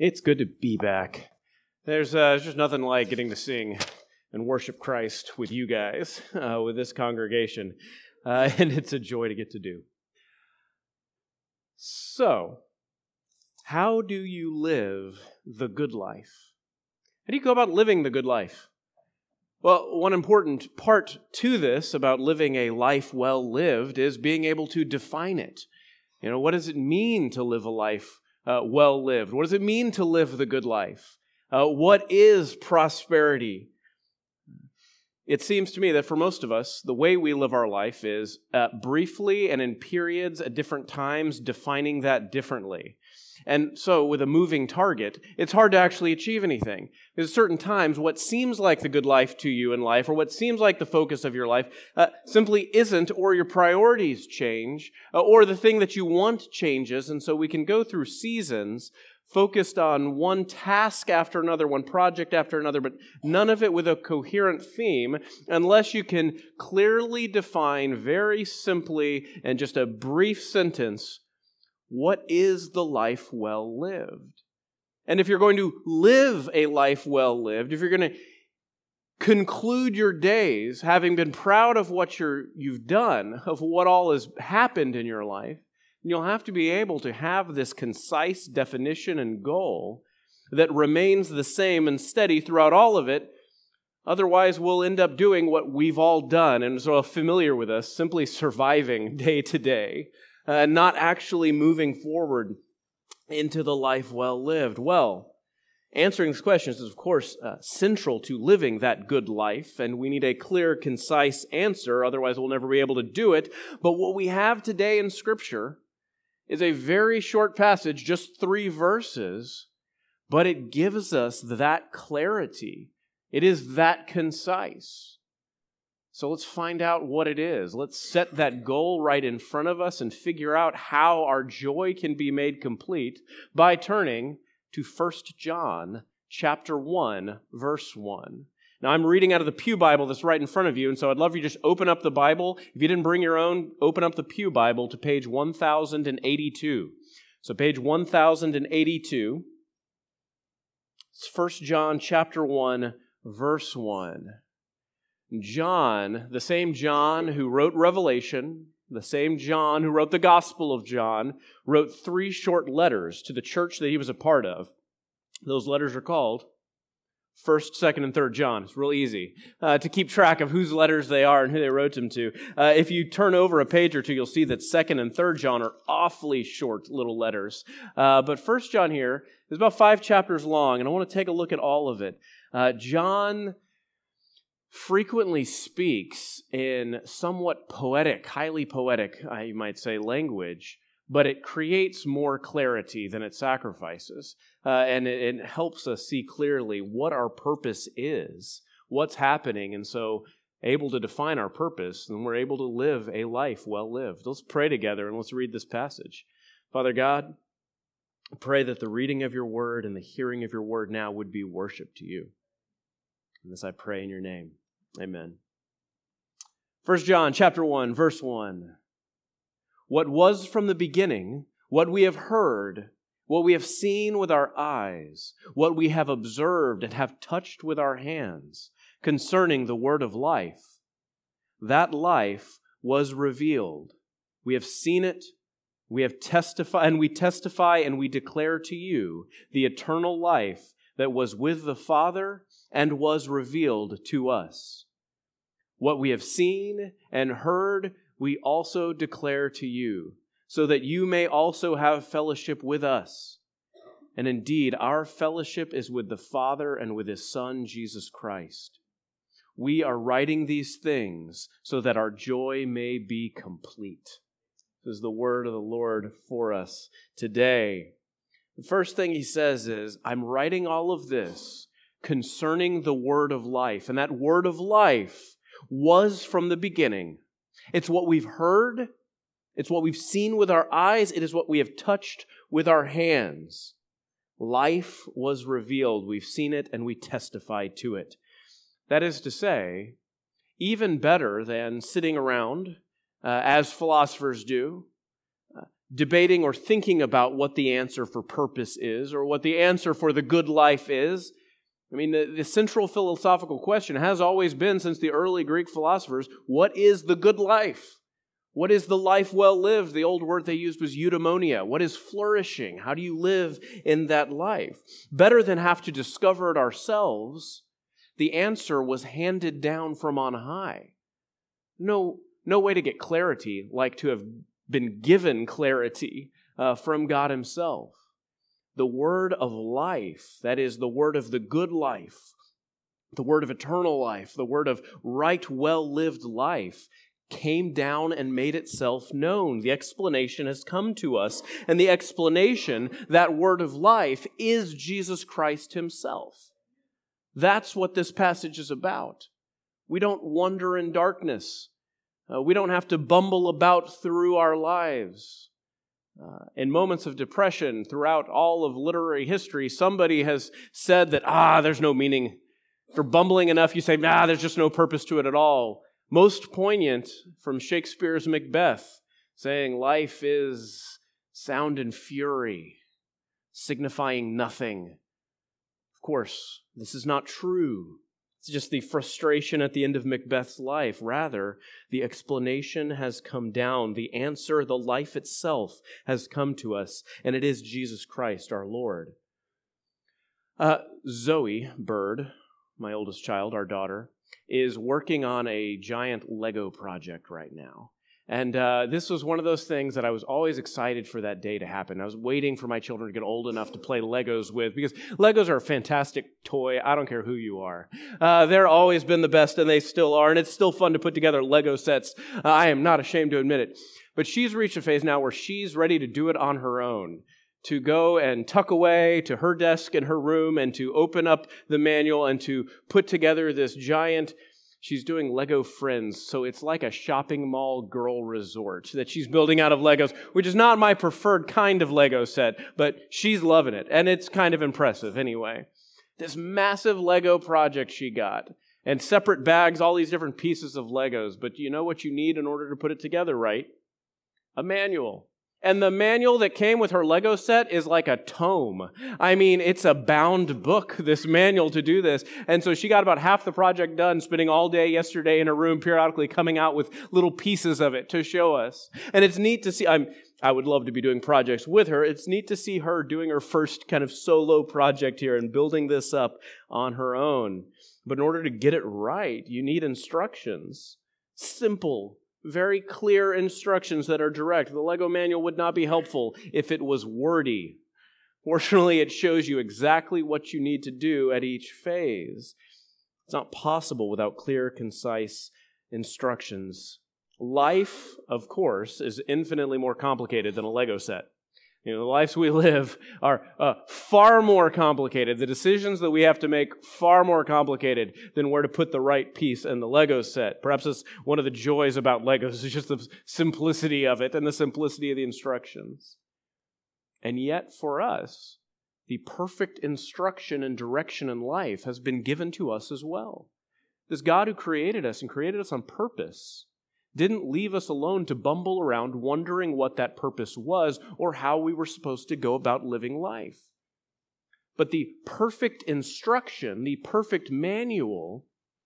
It's good to be back. There's just nothing like getting to sing and worship Christ with you guys, with this congregation, and it's a joy to get to do. So, how do you live the good life? How do you go about living the good life? Well, one important part to this about living a life well lived is being able to define it. What does it mean to live a life well lived? What does it mean to live the good life? What is prosperity? It seems to me that for most of us, the way we live our life is briefly and in periods at different times, defining that differently. And so with a moving target, it's hard to actually achieve anything. Because at certain times, what seems like the good life to you in life, or what seems like the focus of your life, simply isn't, or your priorities change, or the thing that you want changes. And so we can go through seasons focused on one task after another, one project after another, but none of it with a coherent theme, unless you can clearly define very simply in just a brief sentence, what is the life well lived? And if you're going to live a life well lived, if you're going to conclude your days having been proud of what you've done, of what all has happened in your life, you'll have to be able to have this concise definition and goal that remains the same and steady throughout all of it. Otherwise, we'll end up doing what we've all done and so familiar with us, simply surviving day to day, not actually moving forward into the life well lived. Well, answering these questions is, of course, central to living that good life, and we need a clear, concise answer, otherwise we'll never be able to do it. But what we have today in Scripture is a very short passage, just 3 verses, but it gives us that clarity. It is that concise. So let's find out what it is. Let's set that goal right in front of us and figure out how our joy can be made complete by turning to 1 John chapter 1, verse 1. Now, I'm reading out of the Pew Bible that's right in front of you, and so I'd love for you to just open up the Bible. If you didn't bring your own, open up the Pew Bible to page 1082. So page 1082. It's 1 John chapter 1, verse 1. John, the same John who wrote Revelation, the same John who wrote the Gospel of John, wrote 3 short letters to the church that he was a part of. Those letters are called 1st, 2nd, and 3rd John. It's real easy to keep track of whose letters they are and who they wrote them to. If you turn over a page or two, you'll see that 2nd and 3rd John are awfully short little letters. But 1st John here is about 5 chapters long, and I want to take a look at all of it. John frequently speaks in somewhat poetic, highly poetic, you might say, language, but it creates more clarity than it sacrifices. And it helps us see clearly what our purpose is, what's happening, and so able to define our purpose, and we're able to live a life well lived. Let's pray together and let's read this passage. Father God, I pray that the reading of your word and the hearing of your word now would be worship to you. And this I pray in your name. Amen. 1 John chapter 1, verse 1. What was from the beginning, what we have heard, what we have seen with our eyes, what we have observed and have touched with our hands, concerning the word of life. That life was revealed. We have seen it, we have testified, and we testify and we declare to you the eternal life that was with the Father and was revealed to us. What we have seen and heard, we also declare to you, so that you may also have fellowship with us. And indeed, our fellowship is with the Father and with His Son, Jesus Christ. We are writing these things so that our joy may be complete. This is the word of the Lord for us today. The first thing he says is, I'm writing all of this concerning the word of life. And that word of life was from the beginning. It's what we've heard. It's what we've seen with our eyes. It is what we have touched with our hands. Life was revealed. We've seen it and we testify to it. That is to say, even better than sitting around, as philosophers do, debating or thinking about what the answer for purpose is or what the answer for the good life is. I mean, the central philosophical question has always been, since the early Greek philosophers, what is the good life? What is the life well lived? The old word they used was eudaimonia. What is flourishing? How do you live in that life? Better than have to discover it ourselves, the answer was handed down from on high. No way to get clarity like to have been given clarity from God Himself. The word of life, that is, the word of the good life, the word of eternal life, the word of right, well-lived life, came down and made itself known. The explanation has come to us, and the explanation, that word of life, is Jesus Christ Himself. That's what this passage is about. We don't wander in darkness. We don't have to bumble about through our lives. In moments of depression throughout all of literary history, somebody has said that, there's no meaning. If you're bumbling enough, you say, there's just no purpose to it at all. Most poignant from Shakespeare's Macbeth, saying life is sound and fury, signifying nothing. Of course, this is not true. It's just the frustration at the end of Macbeth's life. Rather, the explanation has come down. The answer, the life itself, has come to us, and it is Jesus Christ, our Lord. Zoe Bird, my oldest child, our daughter, is working on a giant Lego project right now. And this was one of those things that I was always excited for that day to happen. I was waiting for my children to get old enough to play Legos with, because Legos are a fantastic toy. I don't care who you are. They're always been the best, and they still are, and it's still fun to put together Lego sets. I am not ashamed to admit it. But she's reached a phase now where she's ready to do it on her own, to go and tuck away to her desk in her room and to open up the manual and to put together this giant. She's doing Lego Friends, so it's like a shopping mall girl resort that she's building out of Legos, which is not my preferred kind of Lego set, but she's loving it, and it's kind of impressive anyway. This massive Lego project she got, and separate bags, all these different pieces of Legos, but you know what you need in order to put it together right? A manual. And the manual that came with her Lego set is like a tome. I mean, it's a bound book, this manual to do this. And so she got about half the project done, spending all day yesterday in her room, periodically coming out with little pieces of it to show us. And it's neat to see. I would love to be doing projects with her. It's neat to see her doing her first kind of solo project here and building this up on her own. But in order to get it right, you need instructions. Simple, very clear instructions that are direct. The Lego manual would not be helpful if it was wordy. Fortunately, it shows you exactly what you need to do at each phase. It's not possible without clear, concise instructions. Life, of course, is infinitely more complicated than a Lego set. The lives we live are far more complicated. The decisions that we have to make far more complicated than where to put the right piece in the Lego set. Perhaps that's one of the joys about Legos, is just the simplicity of it and the simplicity of the instructions. And yet, for us, the perfect instruction and direction in life has been given to us as well. This God who created us and created us on purpose didn't leave us alone to bumble around wondering what that purpose was or how we were supposed to go about living life. But the perfect instruction, the perfect manual,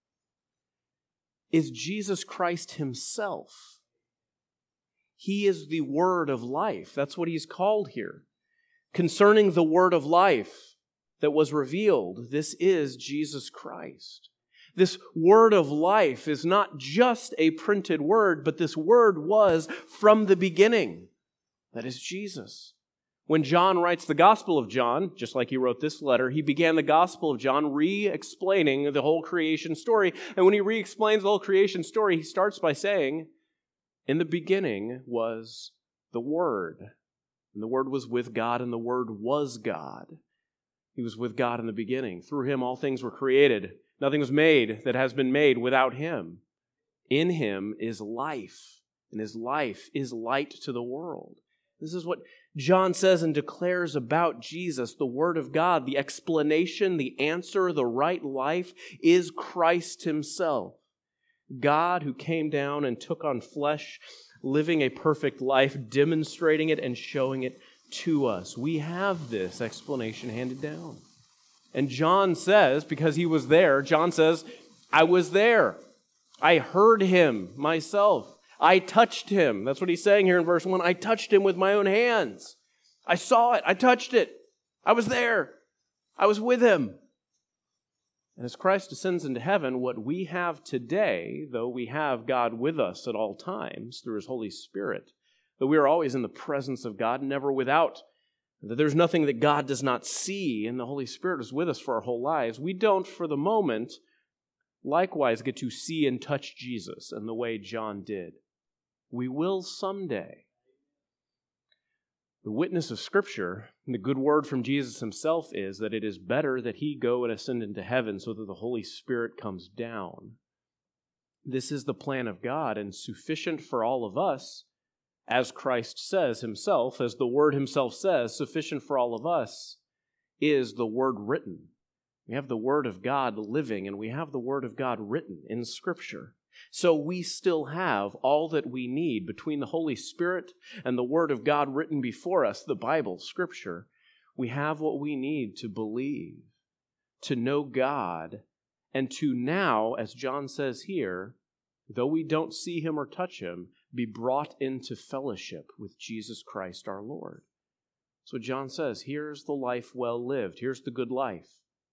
is Jesus Christ Himself. He is the Word of life. That's what He's called here. Concerning the Word of life that was revealed, this is Jesus Christ. This word of life is not just a printed word, but this word was from the beginning. That is Jesus. When John writes the Gospel of John, just like he wrote this letter, he began the Gospel of John re-explaining the whole creation story. And when he re-explains the whole creation story, he starts by saying, in the beginning was the Word. And the Word was with God, and the Word was God. He was with God in the beginning. Through Him all things were created. Nothing was made that has been made without Him. In Him is life, and His life is light to the world. This is what John says and declares about Jesus, the Word of God. The explanation, the answer, the right life is Christ Himself. God who came down and took on flesh, living a perfect life, demonstrating it and showing it to us. We have this explanation handed down. And John says, because he was there, John says, I was there. I heard him myself. I touched him. That's what he's saying here in verse 1. I touched him with my own hands. I saw it. I touched it. I was there. I was with him. And as Christ ascends into heaven, what we have today, though we have God with us at all times through His Holy Spirit, that we are always in the presence of God, never without, that there's nothing that God does not see, and the Holy Spirit is with us for our whole lives, we don't, for the moment, likewise get to see and touch Jesus in the way John did. We will someday. The witness of Scripture, and the good word from Jesus himself is that it is better that he go and ascend into heaven so that the Holy Spirit comes down. This is the plan of God and sufficient for all of us, as Christ says himself, as the Word himself says, sufficient for all of us is the Word written. We have the Word of God living, and we have the Word of God written in Scripture. So we still have all that we need between the Holy Spirit and the Word of God written before us, the Bible, Scripture. We have what we need to believe, to know God, and to now, as John says here, though we don't see Him or touch Him, be brought into fellowship with Jesus Christ our Lord. So John says, here's the life well lived. Here's the good life.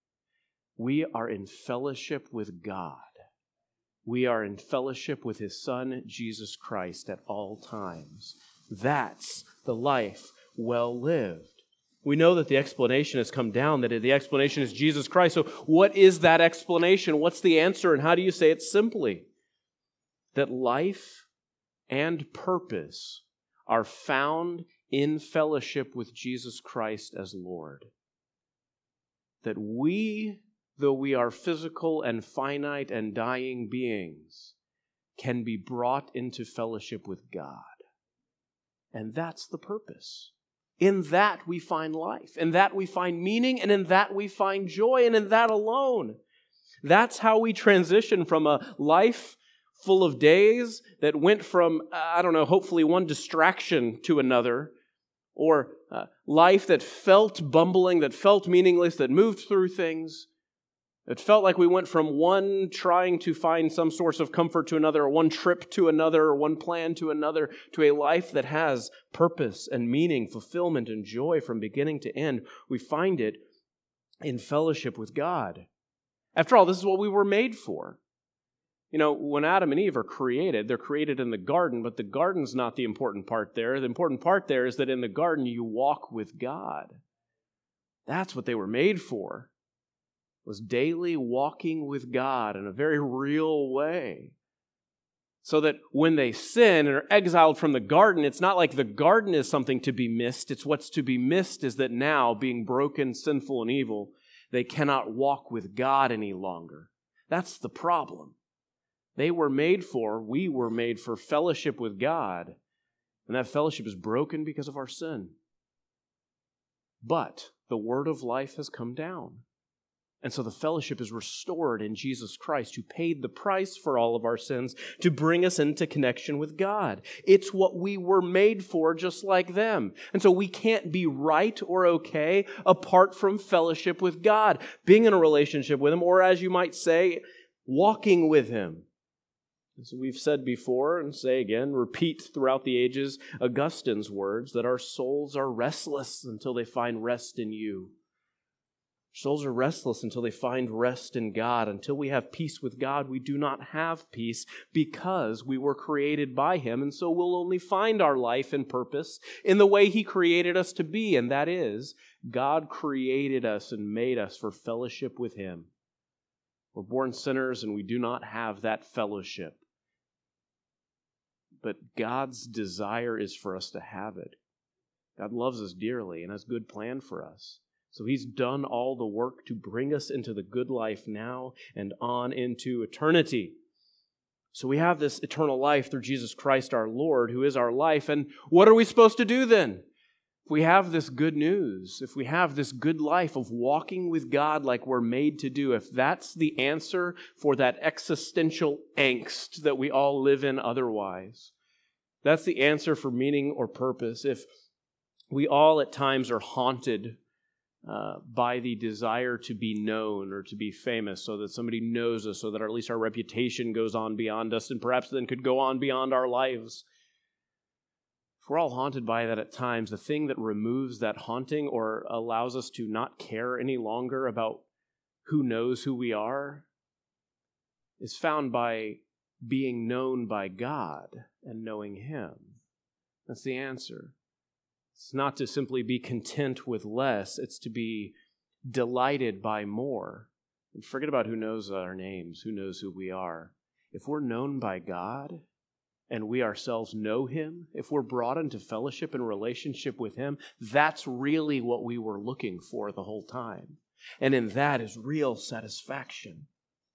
We are in fellowship with God. We are in fellowship with His Son, Jesus Christ, at all times. That's the life well lived. We know that the explanation has come down, that the explanation is Jesus Christ. So what is that explanation? What's the answer, and how do you say it simply? That life and purpose are found in fellowship with Jesus Christ as Lord. That we, though we are physical and finite and dying beings, can be brought into fellowship with God. And that's the purpose. In that we find life. In that we find meaning. And in that we find joy. And in that alone. That's how we transition from a life full of days that went from, hopefully one distraction to another, or life that felt bumbling, that felt meaningless, that moved through things. It felt like we went from one trying to find some source of comfort to another, or one trip to another, or one plan to another, to a life that has purpose and meaning, fulfillment and joy from beginning to end. We find it in fellowship with God. After all, this is what we were made for. You know, when Adam and Eve are created, they're created in the garden, but the garden's not the important part there. The important part there is that in the garden you walk with God. That's what they were made for, was daily walking with God in a very real way. So that when they sin and are exiled from the garden, it's not like the garden is something to be missed. It's what's to be missed is that now, being broken, sinful, and evil, they cannot walk with God any longer. That's the problem. We were made for fellowship with God, and that fellowship is broken because of our sin. But the word of life has come down. And so the fellowship is restored in Jesus Christ, who paid the price for all of our sins to bring us into connection with God. It's what we were made for, just like them. And so we can't be right or okay apart from fellowship with God, being in a relationship with Him, or as you might say, walking with Him. As we've said before, and say again, repeat throughout the ages, Augustine's words, that our souls are restless until they find rest in you. Souls are restless until they find rest in God. Until we have peace with God, we do not have peace because we were created by Him, and so we'll only find our life and purpose in the way He created us to be, and that is, God created us and made us for fellowship with Him. We're born sinners and we do not have that fellowship. But God's desire is for us to have it. God loves us dearly and has a good plan for us. So He's done all the work to bring us into the good life now and on into eternity. So we have this eternal life through Jesus Christ our Lord, who is our life. And what are we supposed to do then? If we have this good news, if we have this good life of walking with God like we're made to do, if that's the answer for that existential angst that we all live in otherwise, that's the answer for meaning or purpose. If we all at times are haunted by the desire to be known or to be famous so that somebody knows us, so that at least our reputation goes on beyond us and perhaps then could go on beyond our lives. If we're all haunted by that at times, the thing that removes that haunting or allows us to not care any longer about who knows who we are is found by being known by God and knowing Him. That's the answer. It's not to simply be content with less, it's to be delighted by more. And forget about who knows our names, who knows who we are. If we're known by God, and we ourselves know Him, if we're brought into fellowship and relationship with Him, that's really what we were looking for the whole time. And in that is real satisfaction.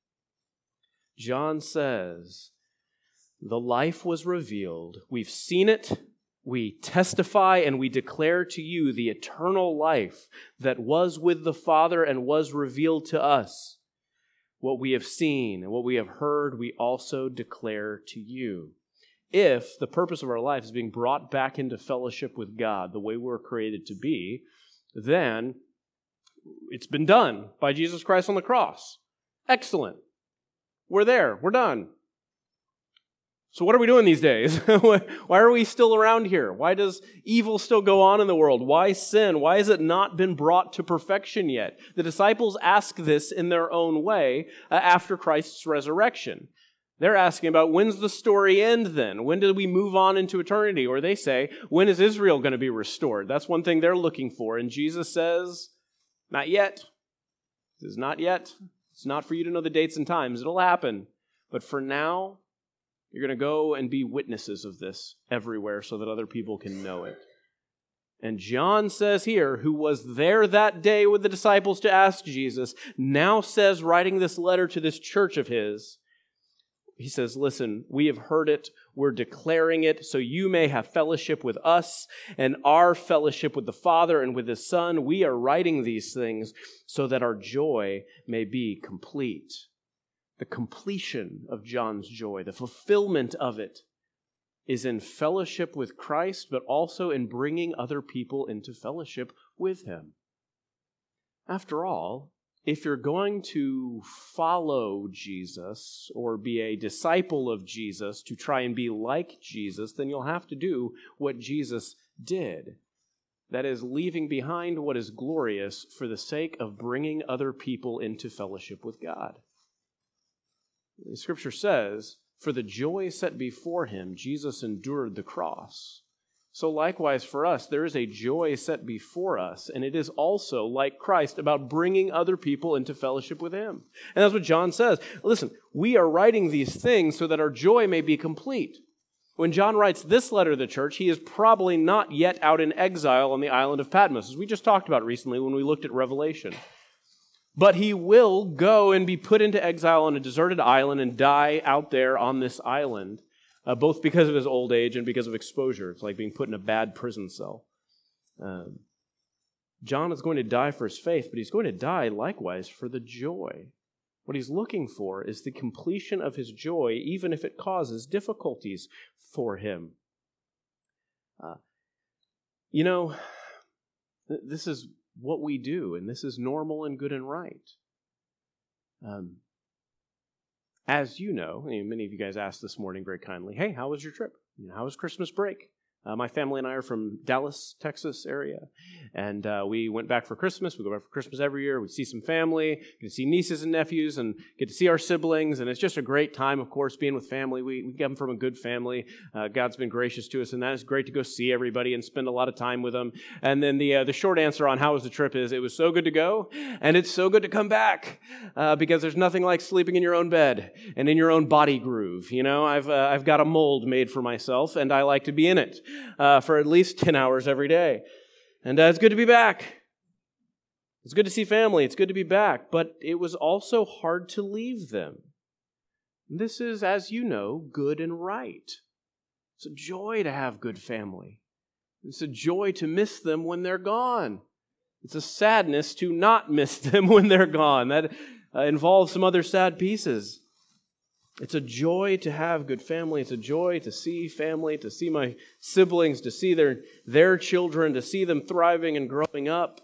John says, the life was revealed. We've seen it. We testify and we declare to you the eternal life that was with the Father and was revealed to us. What we have seen and what we have heard, we also declare to you. If the purpose of our life is being brought back into fellowship with God the way we're created to be, then it's been done by Jesus Christ on the cross. Excellent. We're there. We're done. So what are we doing these days? Why are we still around here? Why does evil still go on in the world? Why sin? Why has it not been brought to perfection yet? The disciples ask this in their own way after Christ's resurrection. They're asking about, when's the story end then? When do we move on into eternity? Or they say, when is Israel going to be restored? That's one thing they're looking for. And Jesus says, not yet. It is not yet. It's not for you to know the dates and times. It'll happen. But for now, you're going to go and be witnesses of this everywhere so that other people can know it. And John says here, who was there that day with the disciples to ask Jesus, now says, writing this letter to this church of his, he says, listen, we have heard it, we're declaring it, so you may have fellowship with us and our fellowship with the Father and with His Son. We are writing these things so that our joy may be complete. The completion of John's joy, the fulfillment of it, is in fellowship with Christ, but also in bringing other people into fellowship with Him. After all, if you're going to follow Jesus or be a disciple of Jesus to try and be like Jesus, then you'll have to do what Jesus did. That is, leaving behind what is glorious for the sake of bringing other people into fellowship with God. The Scripture says, for the joy set before Him, Jesus endured the cross. So likewise for us, there is a joy set before us, and it is also, like Christ, about bringing other people into fellowship with Him. And that's what John says. Listen, we are writing these things so that our joy may be complete. When John writes this letter to the church, he is probably not yet out in exile on the island of Patmos, as we just talked about recently when we looked at Revelation. But he will go and be put into exile on a deserted island and die out there on this island, both because of his old age and because of exposure. It's like being put in a bad prison cell. John is going to die for his faith, but he's going to die likewise for the joy. What he's looking for is the completion of his joy, even if it causes difficulties for him. This is what we do, and this is normal and good and right. As you know, many of you guys asked this morning very kindly, hey, how was your trip? How was Christmas break? My family and I are from Dallas, Texas area, and we went back for Christmas. We go back for Christmas every year. We see some family, get to see nieces and nephews, and get to see our siblings, and it's just a great time, of course, being with family. We come from a good family. God's been gracious to us, and that is great to go see everybody and spend a lot of time with them. And then the short answer on how was the trip is, it was so good to go, and it's so good to come back, because there's nothing like sleeping in your own bed and in your own body groove. I've got a mold made for myself, and I like to be in it. For at least 10 hours every day. And it's good to be back. It's good to see family. It's good to be back. But it was also hard to leave them. This is, as you know, good and right. It's a joy to have good family. It's a joy to miss them when they're gone. It's a sadness to not miss them when they're gone. That involves some other sad pieces. It's a joy to have good family. It's a joy to see family, to see my siblings, to see their children, to see them thriving and growing up.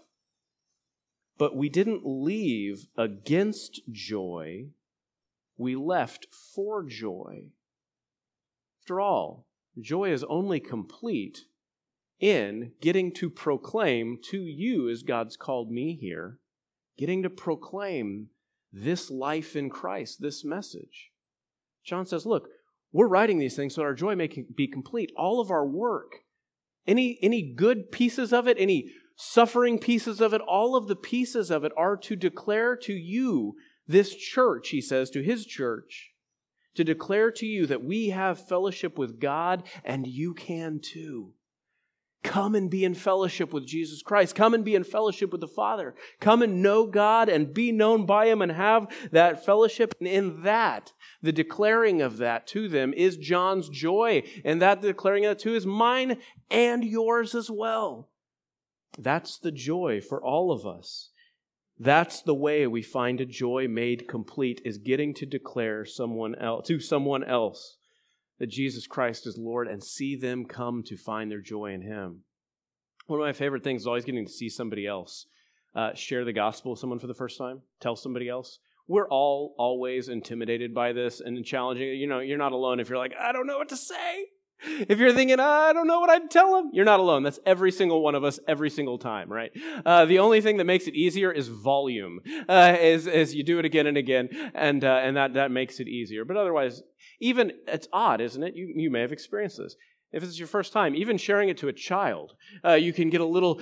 But we didn't leave against joy. We left for joy. After all, joy is only complete in getting to proclaim to you, as God's called me here, getting to proclaim this life in Christ, this message. John says, look, we're writing these things so our joy may be complete. All of our work, any good pieces of it, any suffering pieces of it, all of the pieces of it are to declare to you, this church, he says, to his church, to declare to you that we have fellowship with God and you can too. Come and be in fellowship with Jesus Christ. Come and be in fellowship with the Father. Come and know God and be known by Him and have that fellowship. And in that, the declaring of that to them is John's joy. And that declaring of that too is mine and yours as well. That's the joy for all of us. That's the way we find a joy made complete, is getting to declare to someone else that Jesus Christ is Lord and see them come to find their joy in Him. One of my favorite things is always getting to see somebody else share the gospel with someone for the first time, tell somebody else. We're all always intimidated by this and challenging. You know, you're not alone if you're like, I don't know what to say. If you're thinking, I don't know what I'd tell them, you're not alone. That's every single one of us, every single time, right? The only thing that makes it easier is volume, as you do it again and again, and that makes it easier. But otherwise, even, it's odd, isn't it? You may have experienced this. If it's your first time, even sharing it to a child, you can get a little,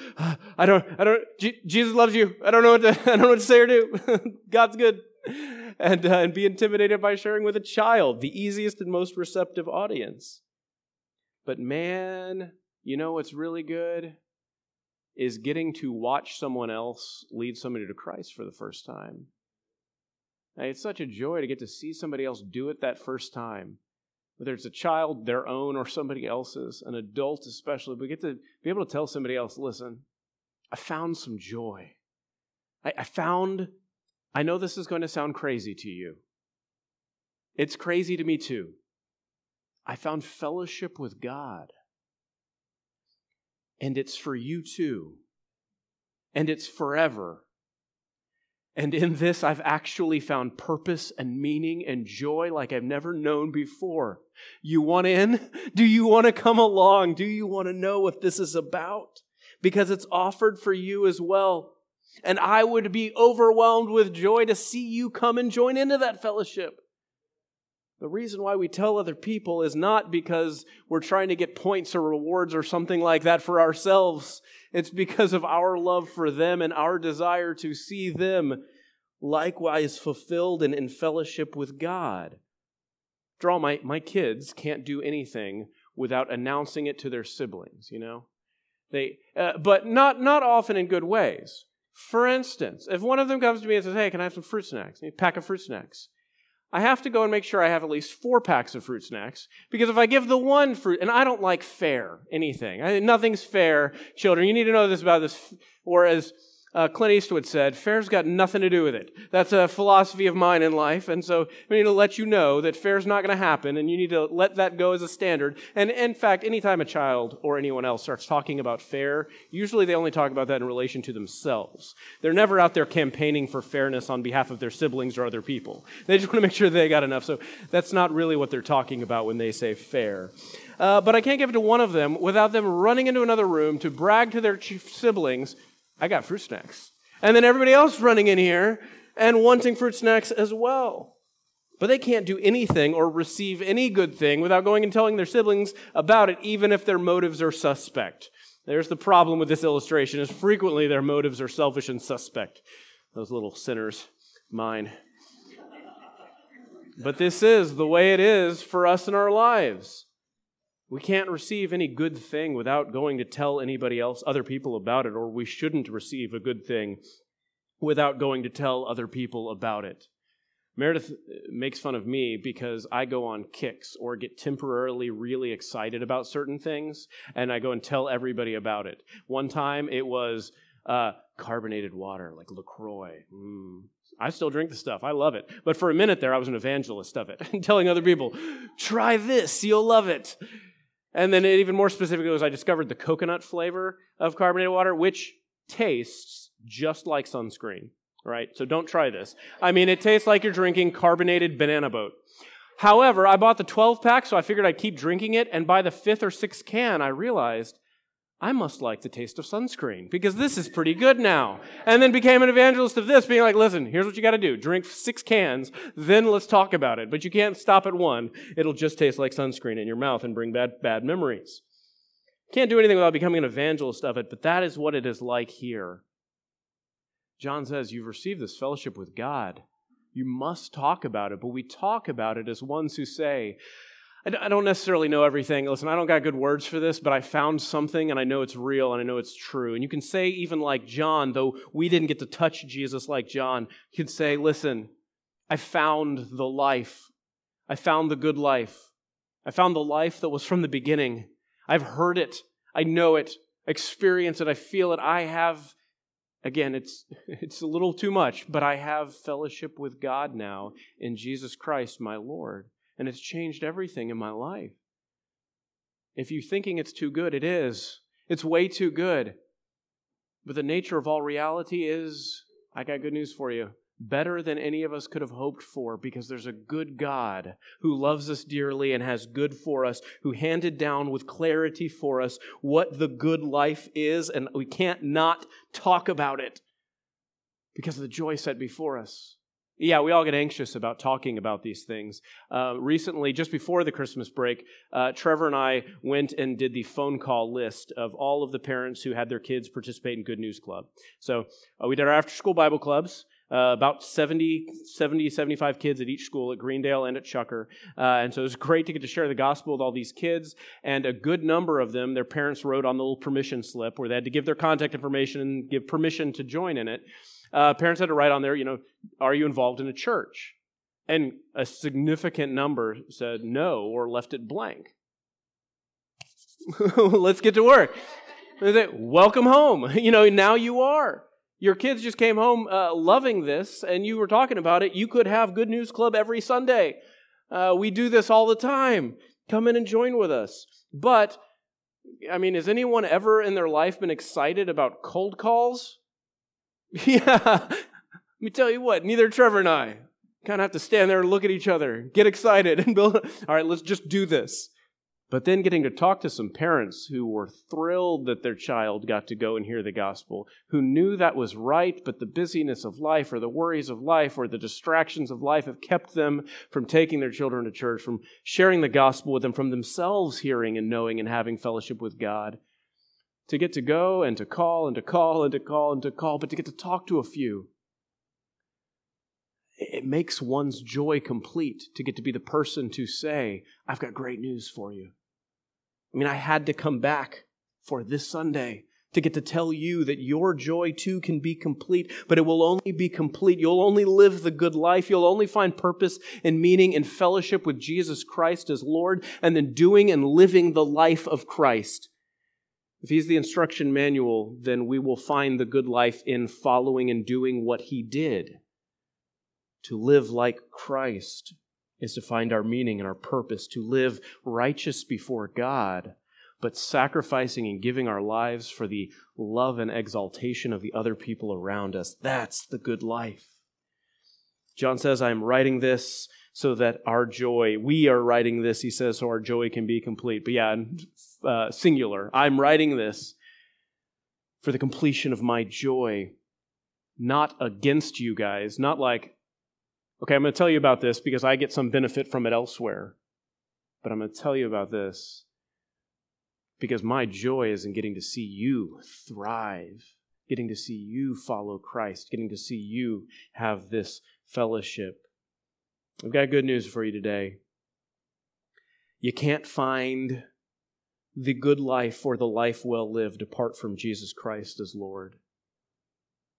Jesus loves you. I don't know what to say or do. God's good. And be intimidated by sharing with a child, the easiest and most receptive audience. But man, you know what's really good? Is getting to watch someone else lead somebody to Christ for the first time. It's such a joy to get to see somebody else do it that first time. Whether it's a child, their own, or somebody else's, an adult especially, we get to be able to tell somebody else, listen, I found some joy. I know this is going to sound crazy to you. It's crazy to me too. I found fellowship with God. And it's for you too. And it's forever. And in this, I've actually found purpose and meaning and joy like I've never known before. You want in? Do you want to come along? Do you want to know what this is about? Because it's offered for you as well. And I would be overwhelmed with joy to see you come and join into that fellowship. The reason why we tell other people is not because we're trying to get points or rewards or something like that for ourselves. It's because of our love for them and our desire to see them likewise fulfilled and in fellowship with God. After all, my kids can't do anything without announcing it to their siblings, you know? But not often in good ways. For instance, if one of them comes to me and says, hey, can I have some fruit snacks? A pack of fruit snacks. I have to go and make sure I have at least 4 packs of fruit snacks, because if I give the one fruit, and I don't like fair anything. Nothing's fair, children. You need to know this about this. Or as Clint Eastwood said, fair's got nothing to do with it. That's a philosophy of mine in life, and so we need to let you know that fair's not going to happen, and you need to let that go as a standard. And in fact, anytime a child or anyone else starts talking about fair, usually they only talk about that in relation to themselves. They're never out there campaigning for fairness on behalf of their siblings or other people. They just want to make sure they got enough. So that's not really what they're talking about when they say fair. But I can't give it to one of them without them running into another room to brag to their siblings, I got fruit snacks. And then everybody else running in here and wanting fruit snacks as well. But they can't do anything or receive any good thing without going and telling their siblings about it, even if their motives are suspect. There's the problem with this illustration, is frequently their motives are selfish and suspect. Those little sinners, mine. But this is the way it is for us in our lives. We can't receive any good thing without going to tell anybody else, other people about it, or we shouldn't receive a good thing without going to tell other people about it. Meredith makes fun of me because I go on kicks or get temporarily really excited about certain things, and I go and tell everybody about it. One time it was carbonated water, like LaCroix. I still drink the stuff. I love it. But for a minute there, I was an evangelist of it, telling other people, try this, you'll love it. And then even more specifically was I discovered the coconut flavor of carbonated water, which tastes just like sunscreen. Right? So don't try this. I mean, it tastes like you're drinking carbonated banana boat. However, I bought the 12-pack, so I figured I'd keep drinking it, and by the 5th or 6th can, I realized I must like the taste of sunscreen, because this is pretty good now. And then became an evangelist of this, being like, listen, here's what you got to do. Drink 6 cans, then let's talk about it. But you can't stop at 1. It'll just taste like sunscreen in your mouth and bring bad memories. Can't do anything without becoming an evangelist of it, but that is what it is like here. John says, you've received this fellowship with God. You must talk about it, but we talk about it as ones who say, I don't necessarily know everything. Listen, I don't got good words for this, but I found something and I know it's real and I know it's true. And you can say even like John, though we didn't get to touch Jesus like John, you can say, listen, I found the life. I found the good life. I found the life that was from the beginning. I've heard it. I know it. I experience it. I feel it. I have... Again, it's a little too much, but I have fellowship with God now in Jesus Christ, my Lord, and it's changed everything in my life. If you're thinking it's too good, it is. It's way too good. But the nature of all reality is, I got good news for you, better than any of us could have hoped for, because there's a good God who loves us dearly and has good for us, who handed down with clarity for us what the good life is, and we can't not talk about it because of the joy set before us. Yeah, we all get anxious about talking about these things. Recently, just before the Christmas break, Trevor and I went and did the phone call list of all of the parents who had their kids participate in Good News Club. So we did our after-school Bible clubs. About 75 kids at each school, at Greendale and at Chucker. And so it was great to get to share the gospel with all these kids. And a good number of them, their parents wrote on the little permission slip where they had to give their contact information and give permission to join in it. Parents had to write on there, are you involved in a church? And a significant number said no or left it blank. Let's get to work. Welcome home. Now you are. Your kids just came home loving this, and you were talking about it. You could have Good News Club every Sunday. We do this all the time. Come in and join with us. But, has anyone ever in their life been excited about cold calls? Yeah. Let me tell you what, neither Trevor and I kind of have to stand there and look at each other, get excited, and build. All right, let's just do this. But then getting to talk to some parents who were thrilled that their child got to go and hear the gospel, who knew that was right, but the busyness of life or the worries of life or the distractions of life have kept them from taking their children to church, from sharing the gospel with them, from themselves hearing and knowing and having fellowship with God. To get to go and to call and to call and to call and to call, but to get to talk to a few. It makes one's joy complete to get to be the person to say, I've got great news for you. I had to come back for this Sunday to get to tell you that your joy too can be complete, but it will only be complete. You'll only live the good life. You'll only find purpose and meaning in fellowship with Jesus Christ as Lord, and then doing and living the life of Christ. If He's the instruction manual, then we will find the good life in following and doing what He did. To live like Christ is to find our meaning and our purpose, to live righteous before God, but sacrificing and giving our lives for the love and exaltation of the other people around us. That's the good life. John says, I am writing this so that we are writing this, he says, so our joy can be complete. But singular. I'm writing this for the completion of my joy, not against you guys, not like, okay, I'm going to tell you about this because I get some benefit from it elsewhere. But I'm going to tell you about this because my joy is in getting to see you thrive, getting to see you follow Christ, getting to see you have this fellowship. I've got good news for you today. You can't find the good life or the life well lived apart from Jesus Christ as Lord.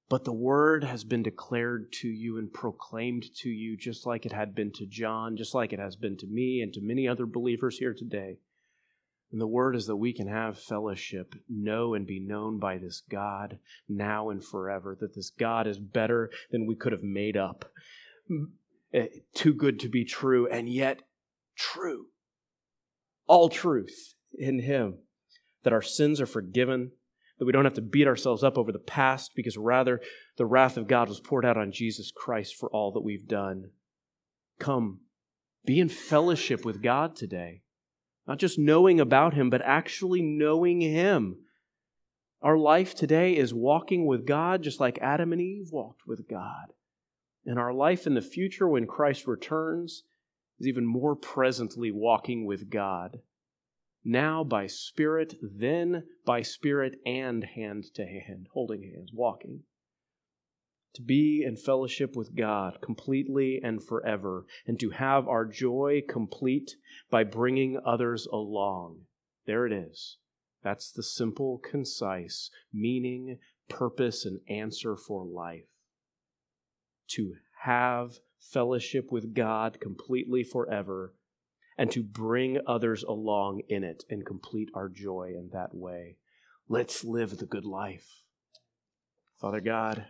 But the word has been declared to you and proclaimed to you just like it had been to John, just like it has been to me and to many other believers here today. And the word is that we can have fellowship, know and be known by this God now and forever, that this God is better than we could have made up. Too good to be true, and yet true. All truth in Him. That our sins are forgiven, that we don't have to beat ourselves up over the past, because rather the wrath of God was poured out on Jesus Christ for all that we've done. Come, be in fellowship with God today. Not just knowing about Him, but actually knowing Him. Our life today is walking with God just like Adam and Eve walked with God. And our life in the future when Christ returns is even more presently walking with God. Now by Spirit, then by Spirit, and hand to hand, holding hands, walking. To be in fellowship with God completely and forever, and to have our joy complete by bringing others along. There it is. That's the simple, concise meaning, purpose, and answer for life. To have fellowship with God completely forever, and to bring others along in it and complete our joy in that way. Let's live the good life. Father God,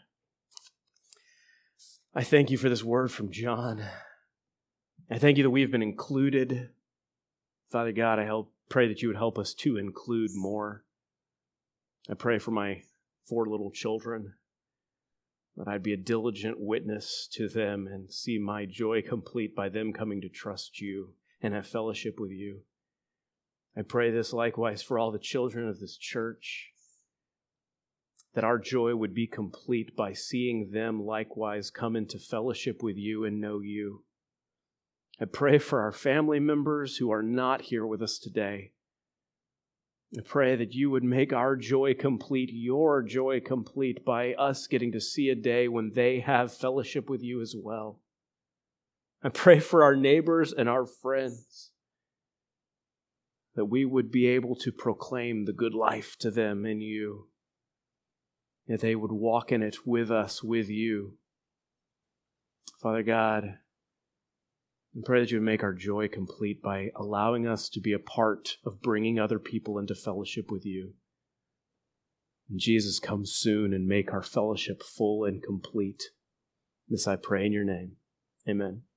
I thank you for this word from John. I thank you that we have been included. Father God, I pray that you would help us to include more. I pray for my 4 little children, that I'd be a diligent witness to them and see my joy complete by them coming to trust you and have fellowship with you. I pray this likewise for all the children of this church, that our joy would be complete by seeing them likewise come into fellowship with you and know you. I pray for our family members who are not here with us today. I pray that you would make our joy complete, your joy complete, by us getting to see a day when they have fellowship with you as well. I pray for our neighbors and our friends, that we would be able to proclaim the good life to them in you, that they would walk in it with us, with you. Father God, I pray that you would make our joy complete by allowing us to be a part of bringing other people into fellowship with you. And Jesus, come soon and make our fellowship full and complete. This I pray in your name. Amen.